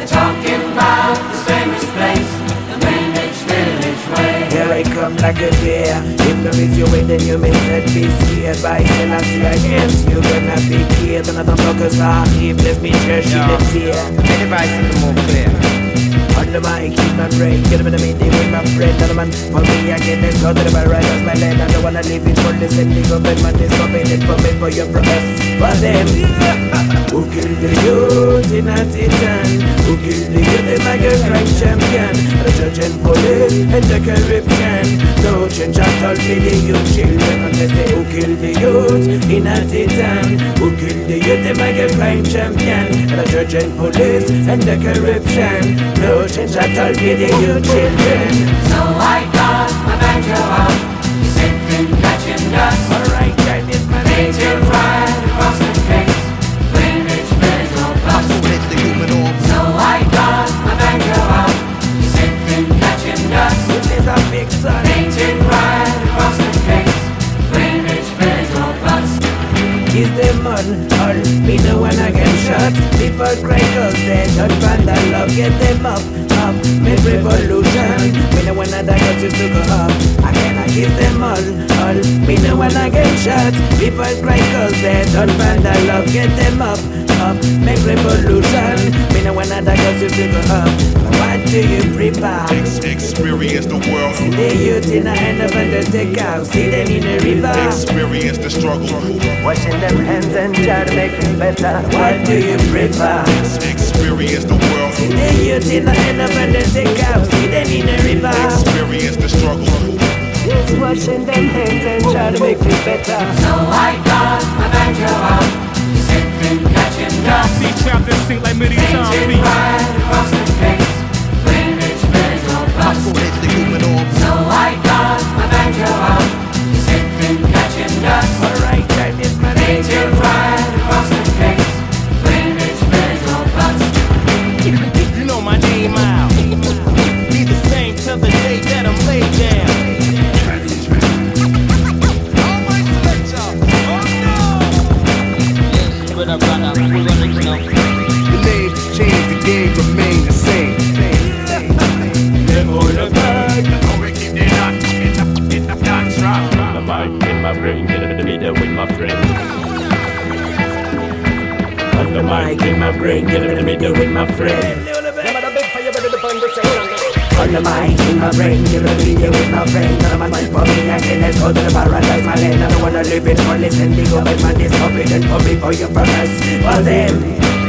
They're talking about this famous place, the Greenwich Village Way. Here I come like a bear. If no is your way, then you may not be scared. By Selassie against you gonna be killed. Another focus on if let me church in the tear. Any advice in the more clear? On the mic, keep my brain. Get up in the meeting with my friend. Another man for me again. Let's go to the bar, right off my land. I don't wanna live in for this and legal man is forbidden for me, for you, for us, for them. Who killed the youth in a titan? Who killed the youth in like a crime champion? The judge and police and the corruption. No change at all for the youth children. And they say who killed the youth in a titan? Who killed the youth in like a crime champion? The judge and police and the corruption. No change at all for the youth children. So I got my banjo out, sipping, catching dust. Alright, that is my Painted right across the face, Greenwich Village Road bus. So I got my banjo out, sipping, catching dust. This is a big son. Painted right across the face, Greenwich Village Road bus. Is the man all me no one I get shot. People cry cause they don't find that love. Get them up, make revolution. Me no one that got to go up. I cannot kiss them all me no one I get shot. People cry cause they don't find that love. Get them up, make revolution. Me no one that got to go up. What do you prefer? Experience the world. See the youth in the hand of undertaker. See them in the river. Experience the struggle. Washing them hands and try to make things better. What do you prefer? Experience the world. See the youth in the hand of undertaker. See them in the river. Experience the struggle. Just washing them hands and try to make things better. So I got my banjo out, sipping, catching dust. See chapters sing like many times. Painted right across the face, Greenwich Village Road bus. So I got my banjo out, sipping, catching dust. Alright, that is my Painted right across the face, Greenwich Village Road bus. You know my name out. Be the same till the day that I'm laid down. The names change, the game remain the same. Them all the bag. My mind in my brain, get in the middle with my friend. On the mic in my brain, get in the middle with my friend. On the mic in my brain, get in the middle with my friend. None of my mind for me, I can let's go to the paradise, my land. I don't wanna live it for listen, the government is forbidden for me, for you, for us, for them.